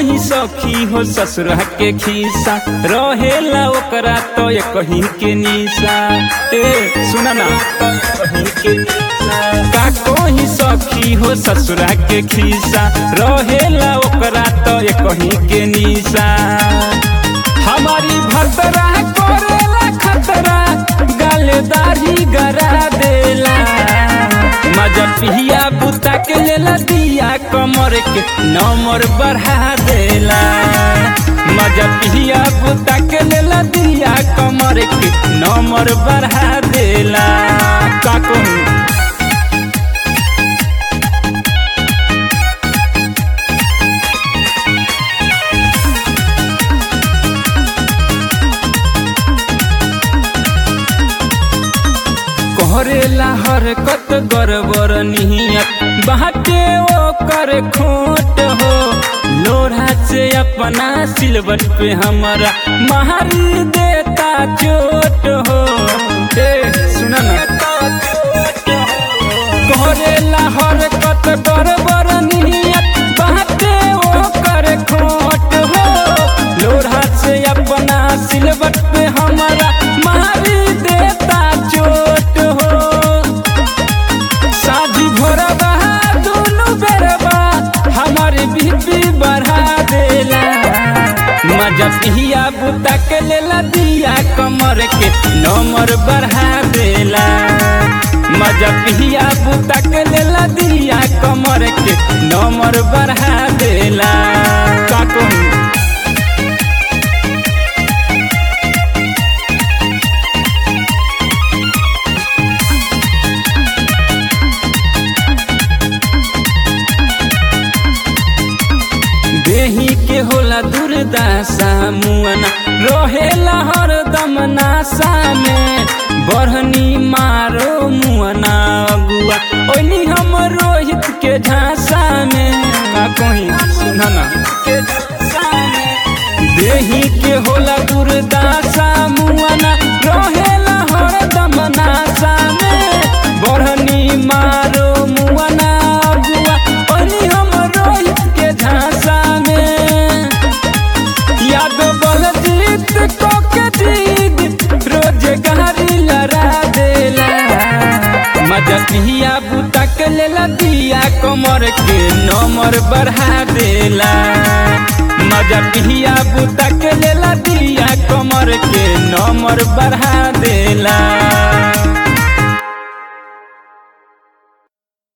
कहीं सखी हो ससुरा के खीसा रहेला ओकरा तो ये कहीं के निशा। ए सुना ना कहीं के निशा का कहीं सखी हो ससुरा के खीसा रहेला ओकरा तो ये कहीं के निशा। हमारी भतरा करेला खतरा गालेदारी गरा देला मजा पिया बुता के लेला दिया कमर के नंबर बढ़ा देला। मजा पिया बुता के लेला दिया कमर के नंबर बढ़ा देला। का कहूं करेला हरकत गड़बड़ नियत बाटे वो करे खोट हो। लोढ़ा से अपना सिलवट पे हमारा मारी देता चोट हो। सुना ना करेला हरकत गड़बड़ नियत बाटे वो करे खोट हो। लोढ़ा से अपना सिलवट पे हमारा मारी देता चोट हो। साझी भोरबा दोनों बेरबा हमारे बीपी बढ़ा देला। मजा पिया बुता के लेला दिया कमर के नंबर बढ़ा देला। मजा पिया बुता के लेला दिया कमर के नंबर बढ़ा देला। का कहूं देही के होला दुर्दशा मुअना रहेला हरदम नासा में। बढ़नी मारो मुअना अगुआ ओनी हम रोहित के झांसा में। का कहीं सुना ना के झांसा में देही के होला दुर्दशा मुअना रहेला हरदम नासा में। बढ़नी मारो मुअना अगुआ ओनी हम रोहित के झांसा मजा पिया बुता के लेला दिया कमर के नंबर बढ़ा देला। मजा पिया बुता के लेला दिया कमर के नंबर बढ़ा